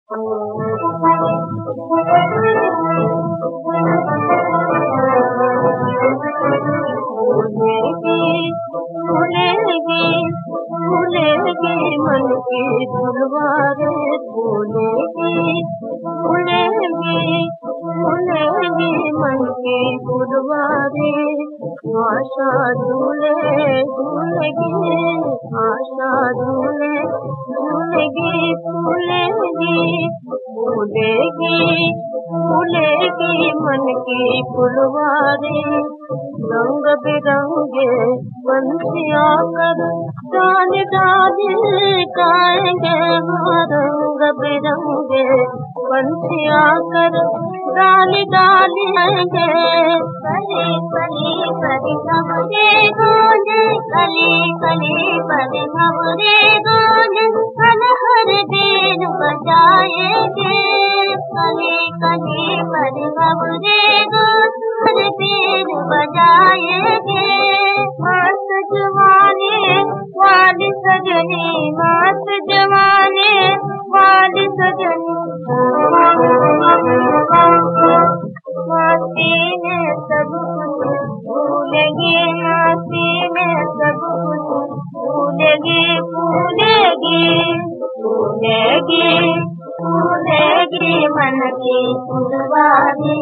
फूलेगी मन की फुलवारे फूलेगी मन की फुलवारे। आशा झूलेगी आशा झूलेगी फूलेगी मन की फुलवारे। रंग बिरंगे पंछियाँ कर डाली डाली गाएंगे, रंग बिरंगे पंछियाँ कर डाली डाली गाएंगे। कली कली पर हमरे गूंजे, कली कली पर हमरे गूंजे, हर हर दिन बजाएंगे। कली कली पर हमरे गूंजे, हर दिन बजाएंगे। मस्त जवानी वाली सजनी, मस्त जवानी वाली सजनी, मस्ती में सब कुछ भूलेगी, मस्ती में सब कुछ भूलेगी फूलेगी मन की फुलवारी।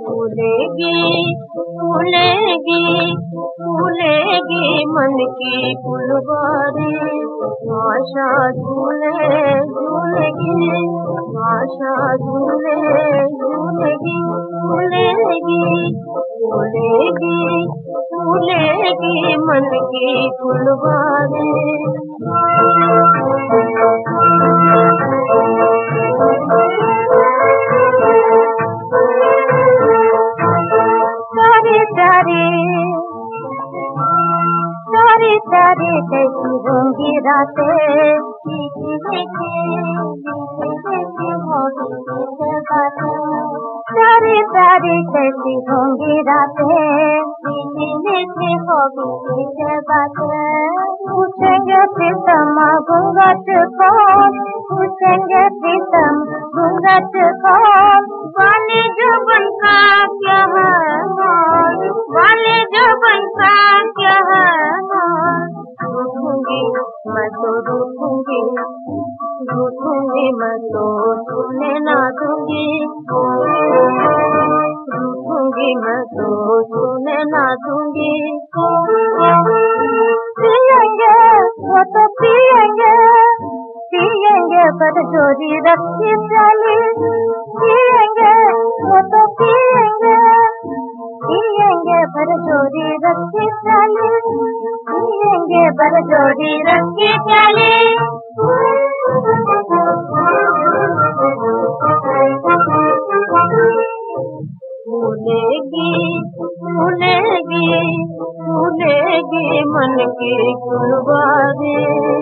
फूलेगी मन की फुलवारी। आशा झूलेगी आशा झूलेगी फूलेगी मन की फुलवारी। सारी कैसी होंगी रातें, मीठी मीठी होगी बातें। सारी कैसी होंगी रातें, मीठी मीठी होगी बातें। पूछेंगे प्रीतम घूंघट कौन, पूछेंगे प्रीतम घूंघट कौन। वाले जुबान का क्या है हाल, वाले जुबान का क्या है हाल। रूठूंगी मैं तो रूठूंगी मैं तो सुनने ना दूंगी। रूठूंगी मैं तो सुनने ना दूंगी। पिएंगे वो तो पिएंगे पर जोरी रखी प्याली। पिएंगे वो तो पिएंगे पर जोरी रखी प्याली। पिएंगे पर जोरी रखी प्याली। फूलेगी मन की फुलवारी।